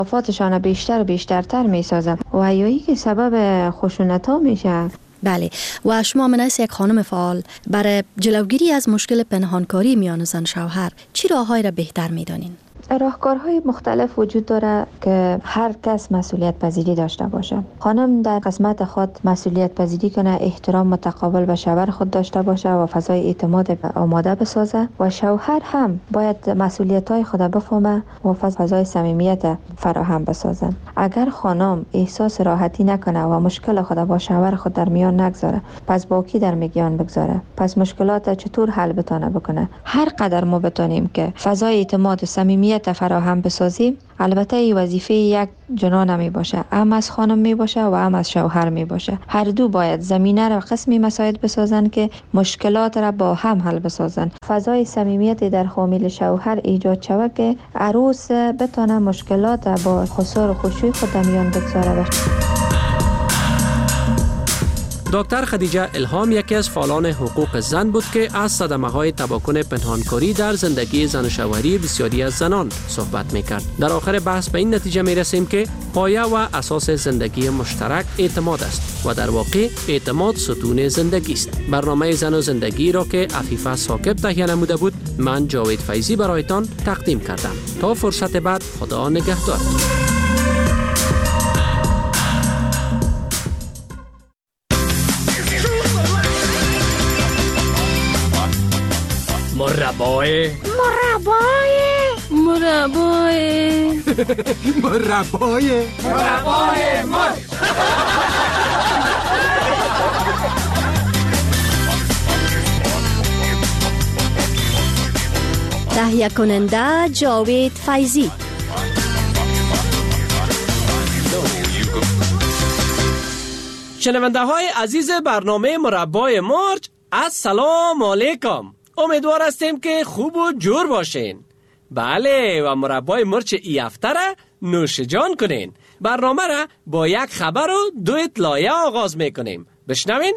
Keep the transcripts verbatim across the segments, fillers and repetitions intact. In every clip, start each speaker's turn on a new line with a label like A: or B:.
A: وفاتشان بیشتر و بیشترتر می سازه و حیایی که سبب خشونت ها میشه.
B: بله، و شما منیس یک خانم فعال برای جلوگیری از مشکل پنهانکاری میان زن شوهر چی راههایی را بهتر میدانین؟
A: راهکارهای مختلف وجود داره که هر کس مسئولیت پذیری داشته باشه. خانم در قسمت خود مسئولیت پذیری کنه، احترام متقابل به شوهر خود داشته باشه و فضای اعتماد آماده بسازه و شوهر هم باید مسئولیت‌های خود بفهمه و فضای صمیمیت فراهم بسازه. اگر خانم احساس راحتی نکنه و مشکل خود با شوهر خود در میان نگذاره، پس با کی در میان بگذاره؟ پس مشکلات چطور حل بتونه بکنه؟ هر قدر ما بتونیم که فضای اعتماد و صمیمیت فراهم بسازیم، البته این وظیفه یک جنا نمی باشه، هم از خانم می باشه و هم از شوهر می باشه. هر دو باید زمینه را قسمی مساعد بسازن که مشکلات را با هم حل بسازن. فضای صمیمیت در خامیل شوهر ایجاد شود که عروس بتونه مشکلات با خسار و خشوع خود در میان بگذاره.
C: دکتر خدیجه الهام یکی از فعالان حقوق زن بود که از صدمه‌های تباکن پنهانکاری در زندگی زن و شوهری بسیاری از زنان صحبت می‌کرد. در آخر بحث به این نتیجه می‌رسیم که پایه و اساس زندگی مشترک اعتماد است و در واقع اعتماد ستون زندگی است. برنامه زن و زندگی را که عفیفه ثاقب تهیه نموده بود، من جاوید فیضی برایتان تقدیم کردم. تا فرصت بعد، خدا نگهدار.
D: مربای
E: مربای
D: مربای
E: مربای مربای مر
B: تهیه کننده جاوید فیضی.
C: شنونده های عزیز برنامه مربای مرچ، السلام علیکم. امیدوار هستیم که خوب و جور باشین. بله، و مربای مرچ ای هفته را نوش جان کنین. برنامه را با یک خبر و دو اطلاعیه آغاز میکنیم. بشنوین.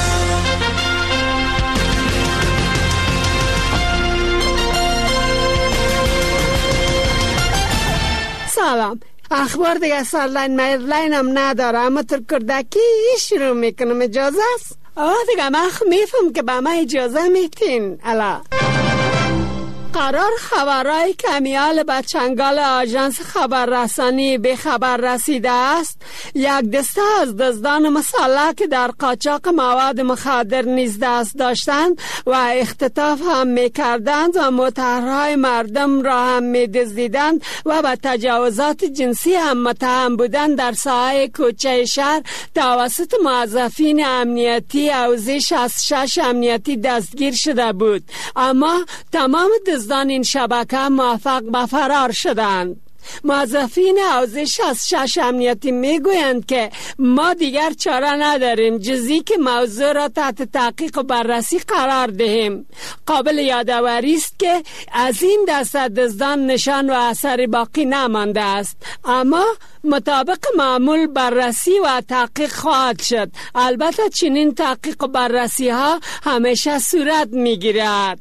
F: سلام. اخبار دیگه سرلاین میرلاین هم نداره، اما ترکردکی شروع میکنم. اجازه است؟ آه دیگه من میفهم که به من اجازه میتین. الا قرار خبرهای کمیال به چنگال آژانس خبررسانی به خبر رسیده است یک دسته از دزدان مسلح که در قاچاق مواد مخدر نیز دست داشتند و اختطاف هم میکردند و متحرهای مردم را هم میدزدیدند و به تجاوزات جنسی هم متهم بودند، در ساحه کوچه شهر توسط موظفین امنیتی حوزه شصت و شش امنیتی دستگیر شده بود. اما تمام دزدان این شبکه موفق به فرار شدند. موظفین حوزه شصت و شش امنیتی میگویند که ما دیگر چاره نداریم جزی که موضوع را تحت تحقیق و بررسی قرار دهیم. قابل یادآوری است که از این دسته دزدان نشان و اثری باقی نمانده است، اما مطابق معمول بررسی و تحقیق خواهد شد. البته چنین تحقیق و بررسی ها همیشه صورت میگیرد.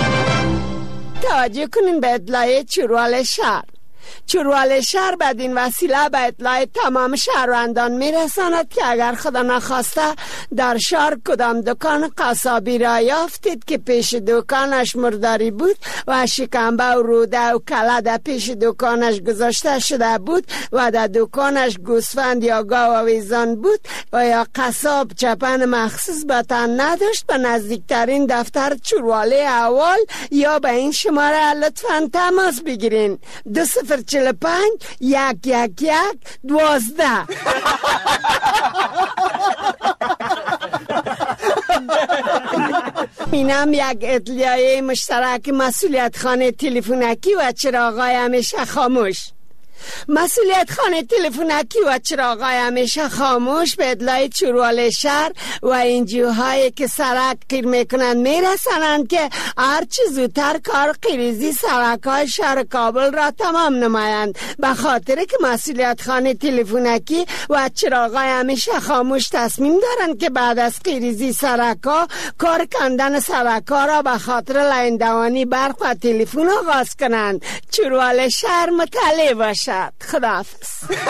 F: توجه کنین به اطلاع چروال شهر. چروال شهر بدین وسیله به اطلاع تمام شهروندان میرساند که اگر خدا نخواسته در شهر کدام دکان قصابی را یافتید که پیش دکانش مرداری بود و شکمبه و روده و کله در پیش دکانش گذاشته شده بود و در دکانش گوسفند یا گاو و ویزان بود و یا قصاب چپن مخصوص به تن نداشت، به نزدیکترین دفتر چرواله اول یا به این شماره لطفاً تماس بگیرین: دو صفر چل پنج یک یک یک دوازده. اینم یک اطلاعیه مشترک مسئولیت خانه تلفنکی و چراغای همیشه خاموش. مسئولیت خانه تلفنکی و چراغای همیشه خاموش به اطلاع چروال شهر و انجیوهایی که سرک قیر میکنند میرسانند که هرچی زودتر کار قیریزی سرک‌های شهر کابل را تمام نمایند، به خاطر که مسئولیت خانه تلفنکی و چراغای همیشه خاموش تصمیم دارند که بعد از قیریزی سرک‌ها کار کندن سرک‌ها را به خاطر لیندوانی برق و تلفن آغاز کنند. چروال شهر مطلع باشد. باشد. خداحافظ.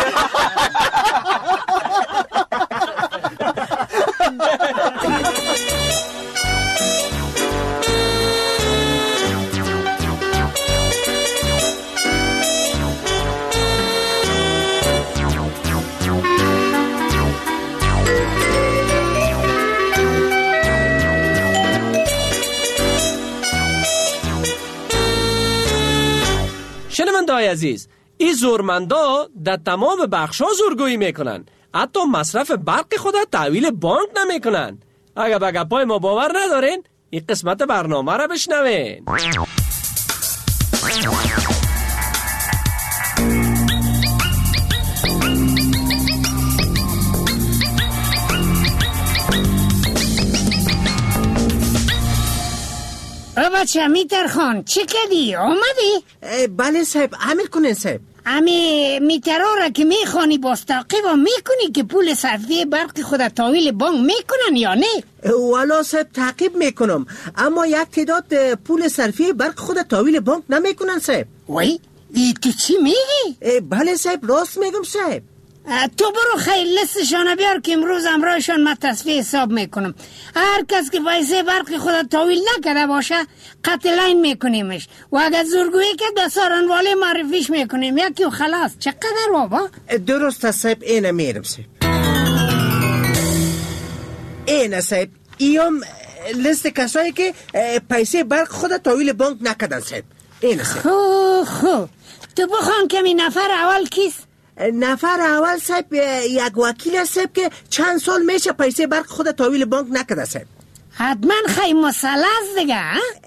C: شنونده‌های عزیز، این زورمندا در تمام بخش‌ها زورگویی میکنن، حتی مصرف برق خود تحویل بانک نمیکنن. اگر به گپای ما باور ندارین، این قسمت برنامه را بشنوین.
F: او بچه میتر خان چی کردی؟ آمدی؟
D: بله صاحب، عمل کنین صاحب.
F: امی میترها را که میخوانی باز تعقیب میکنی که پول صرفی برق خود تحویل بانک میکنن یا نه؟
D: والا صاحب تعقیب میکنم، اما یک تعداد پول صرفی برق خود تحویل بانک نمیکنن صاحب.
F: وای ای تو چی میگی؟
D: بله صاحب، راست میگم صاحب.
F: تو برو خیلی لستشان بیار که امروز امرایشان من تصفیه حساب میکنم. هر کس که پیسه برق خود تحویل نکرده باشه قطع لاین میکنیمش و اگر زورگویی که به سارنواله معرفیش میکنیم یکی و خلاص. چقدر بابا؟
D: درست صاحب، اینه میرم صاحب. اینه صاحب، ایام لیست کسایی که پیسه برق خود تحویل بانک نکردن صاحب. اینه صاحب.
F: خو خو تو بخوان کمی نفر اول کیست؟
D: نفر اول صاحب یک وکیل صاحب که چند سال میشه پیسه برق خود تحویل بانک نکرده صاحب.
F: حتما خیلی مسئله است دیگه.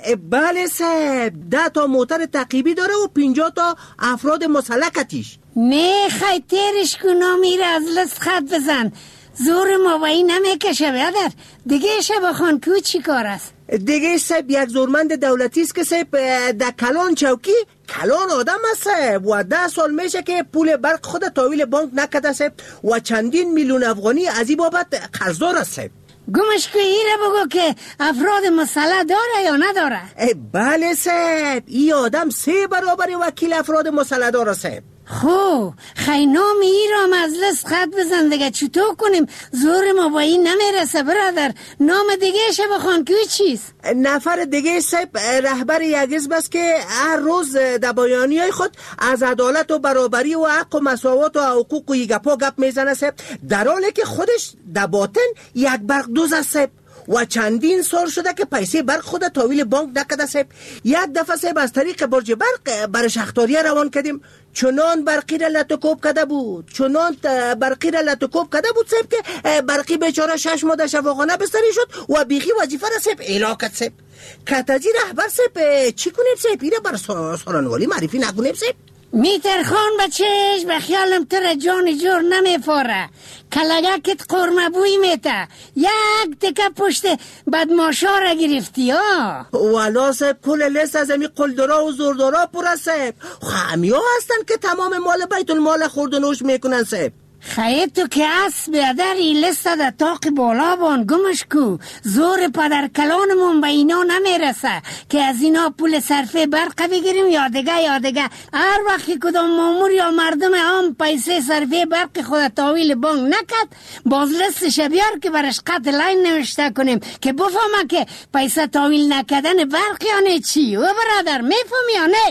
D: بله صاحب، ده تا موتر تعقیبی داره و پنجاه تا افراد مسلکتیش.
F: نه خیلی تیرش کنا میره از لست خط بزن. زور ما بایی نمیکشه بیادر. دیگه شه بخوان که چی کار است؟
D: دیگه صاحب یک زورمند دولتی است که صاحب در کلان چوکی کلان آدم است صاحب و ده سال میشه که پول برق خود تحویل بانک نکرده صاحب و چندین میلیون افغانی از این بابت قرضدار است صاحب.
F: گمش که ایره بگو که افراد مسلح داره یا نداره؟
D: بله صاحب، این آدم سه برابر وکیل افراد مسلح داره صاحب.
F: خو خیلی نام ایرام از لست خط بزن دیگه. چطور کنیم؟ زور ما با این نمیرسه برادر. نام دیگه شه بخوان که چیست؟
D: نفر دیگه صاحب رهبر یک حزب است که هر روز در بیانیه‌های خود از عدالت و برابری و حق و مساوات و حقوق و یگپا گپ میزنه صاحب، در حالی که خودش در باطن یک برق دوز است صاحب و چندین سال شده که پیسه برق خود تحویل بانک نکرده صاحب. یک دفعه صاحب از طریق برج برق برای شختاریه روان کردیم، چنان برقی را لطوکوب کده بود چنان برقی را لطوکوب کده بود صاحب که برقی بیچاره شش ماه در شفاخانه بستری شد و بیخی وظیفه را صاحب اعلا کرد صاحب. کتجی رهبر صاحب چی کنیم صاحب؟ ایره بر سارنوالی معرفی نکنیم صاحب؟
F: میتر خان بچهش به خیالم تر جان جور نمیفاره. کلگکت قرمه بوی میته. یک تکه پشت بدماشا را گرفتی ها.
D: والا صاحب کل لیست از امی قلدرا و زوردارا پر صاحب. خمی ها هستن که تمام مال بیت المال خوردنوش میکنن صاحب.
F: خیلی تو که از بیادر این لیست در تاق بالا بان گمش کو. زور پدر کلانمون به اینا نمیرسه که از اینا پول صرفه برق بگیریم یا دیگه یا دیگه. هر وقتی کدام مامور یا مردم هم پیسه صرفه برق خود تحویل بانک نکد باز لیستش بیار که برش قطع لاین نوشته کنیم که بفهمه که پیسه تحویل نکدن برق یا نه چی. و برادر میفهم یا نه؟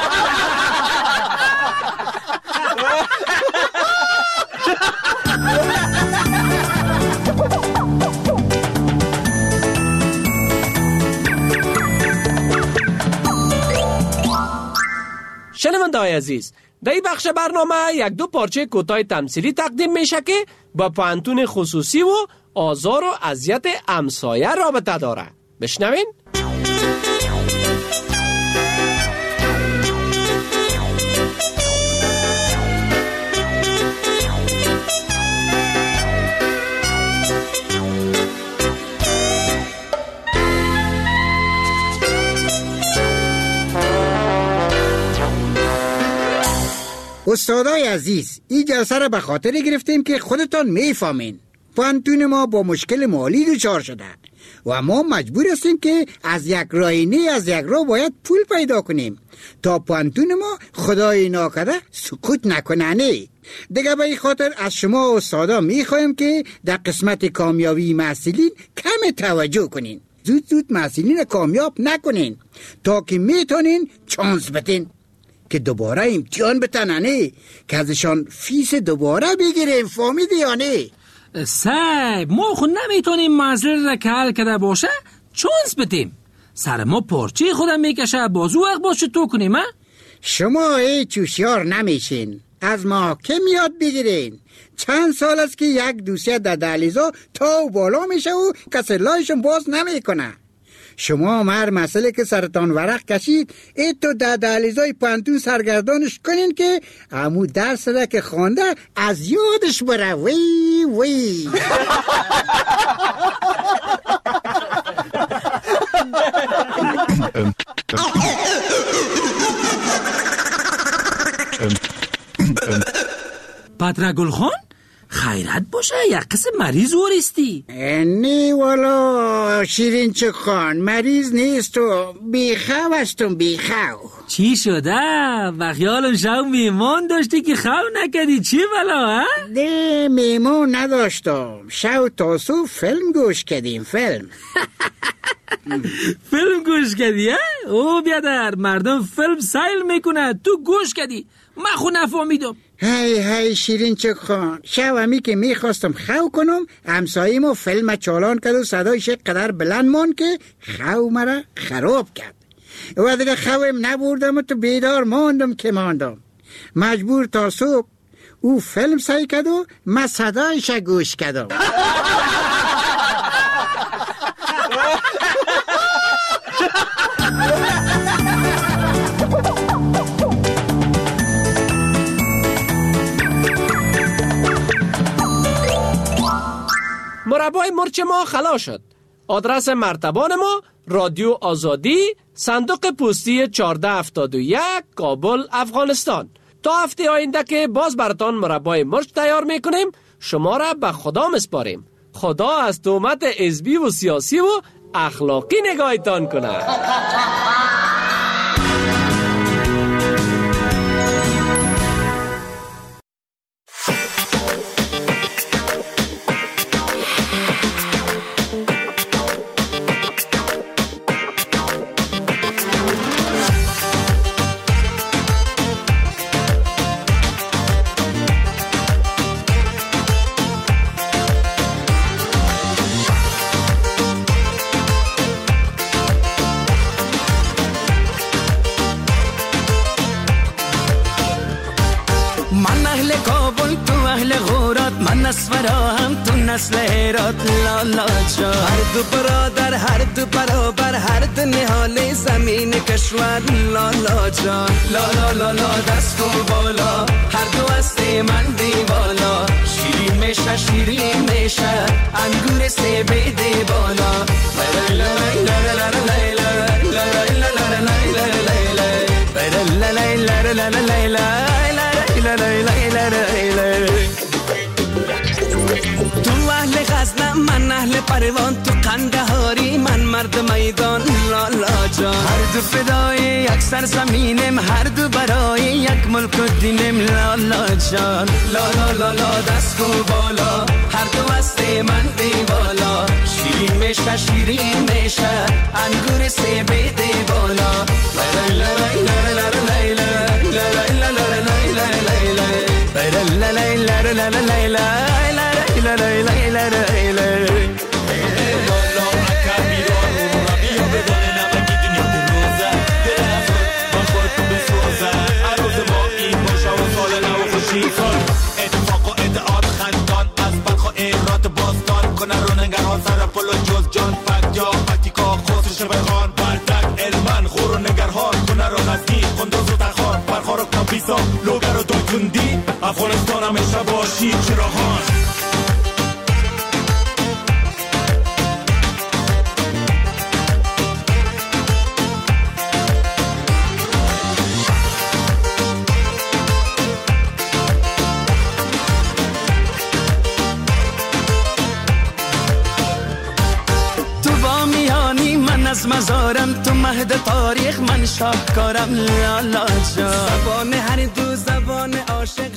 C: شنونده‌های عزیز، در این بخش برنامه یک دو پارچه کوتاه تمثیلی تقدیم میشه که با پوهنتون خصوصی و آزار و اذیت همسایه رابطه داره. بشنوین.
E: استادای عزیز، این جلسه را به خاطر گرفتیم که خودتان میفهمین پوهنتون ما با مشکل مالی دچار شده. و ما مجبور هستیم که از یک راینه از یک راه باید پول پیدا کنیم تا پانتون ما خدای ناکرده سکوت نکننه. دیگه به این خاطر از شما استادا میخوایم که در قسمت کامیابی محصلین کم توجه کنین، زود زود محصلین کامیاب نکنین تا که میتونین چانس بتین که دوباره امتحان بتننه که ازشان فیس دوباره بگیریم. فهمیدی یا نه؟
G: صاحب ما خود نمیتونیم مسئله را که حل کرده باشه چانس بتیم. سر ما پارچه خودم میکشه بازو وقت باشه تو کنیم.
E: شما هیچ هوشیار نمیشین، از ما که میاد بگیرین. چند سال است که یک دوسیه در دهلیزا تا و بالا میشه و کسی لایشون باز نمیکنه. شما هر مسئله که سرطان ورق کشید ای تو در دهلیزای پانتون سرگردانش کنین که امو درس را که خوانده از یادش بره. وی وی
G: پدر گلخان خیرت باشه یک قسم مریض ورستی.
E: نه والا شیرین چه خان مریض نیست و بیخو هستم بیخو.
G: چی شده؟ و خیالم شو میمون داشتی که خو نکردی چی بلا ها؟
E: نه میمون نداشتم، شو تاسو فیلم گوش کردیم. فیلم
G: فیلم گوش کردی ها؟ او بیادر مردم فیلم سیل میکنه تو گوش کردی، من خود نفهمیدم.
E: هی هی شیرین چک خان، شو همی که میخواستم خو کنم همساییمو فیلم چالان کرد و صدایش قدر بلند مون که خو مرا خراب کرد و دیگه خویم نبردم و تو بیدار ماندم که ماندم. مجبور تا صبح او فیلم سعی کرد و من صدایش گوش کردم.
C: مربای مرچ ما خلا شد. آدرس مرتبان ما رادیو آزادی، صندوق پستی چهارده هفتاد و یک، کابل، افغانستان. تا هفته آینده که باز براتان مربای مرچ تیار میکنیم شما را به خدا مسپاریم. خدا از تهمت حزبی و سیاسی و اخلاقی نگاهتان کنه.
H: نسفراهم تو نسل هرات لالا جا، هر دو برادر هر دو برابر هر دو نهال زمین کشور لالا جا. لالا لالا دست و بالا هر دو است من دیوالا، شیرین میشه شیرین میشه انگور سه بیده بالا. تو اهل غزنم من اهل پروان، تو قندهاری من مرد میدان لالا جان. هر دو فدای یک سرزمینم هر دو برای یک ملک و دینم لالا جان. لالا لالا دست و بالا هر دو است من دیوالا، شیرین میشه شیرین میشه انگور سه بیده بالا.
I: اتفاق و ادعاد خندان از بلخ و ایرات باستان کنه رو نگران سر پلو جز جان فکت یا فکتیکا خودش بخوان بردک علمان خور و نگرهان کنه رو غزنی خندوز و تخوان برخار و کابیزا لوگر و دویتوندی افغانستان همیشه باشی چراغان.
H: شاهد تاریخ من شاهکارم لالا جان. زبان هر دو زبان عاشق